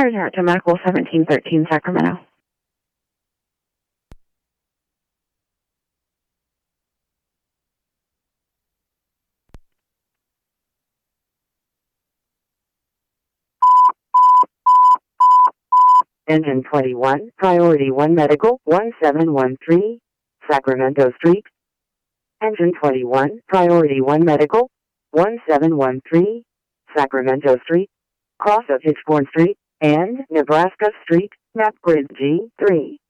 Turner to Medical 1713 Sacramento. Engine 21, Priority 1 Medical, 1713, Sacramento Street. Engine 21, Priority 1 Medical, 1713, Sacramento Street, cross of Hitchborn Street, and Nebraska Street, map grid G3.